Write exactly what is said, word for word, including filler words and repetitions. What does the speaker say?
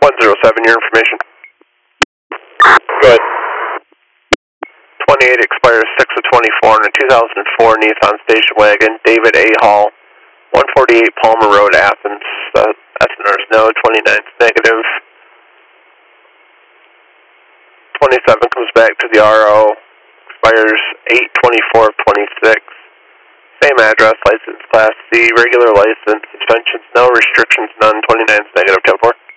one zero seven, your information. Good. twenty-eight expires six of twenty-four in a two thousand four Nissan station wagon, David A. Hall, one forty-eight Palmer Road, Athens. Uh, S N R's no, twenty-nine is negative. twenty-seven comes back to the R O, expires eight twenty-four of twenty-six. Same address, license class C, regular license, suspensions no, restrictions none, twenty-nine is negative, ten four.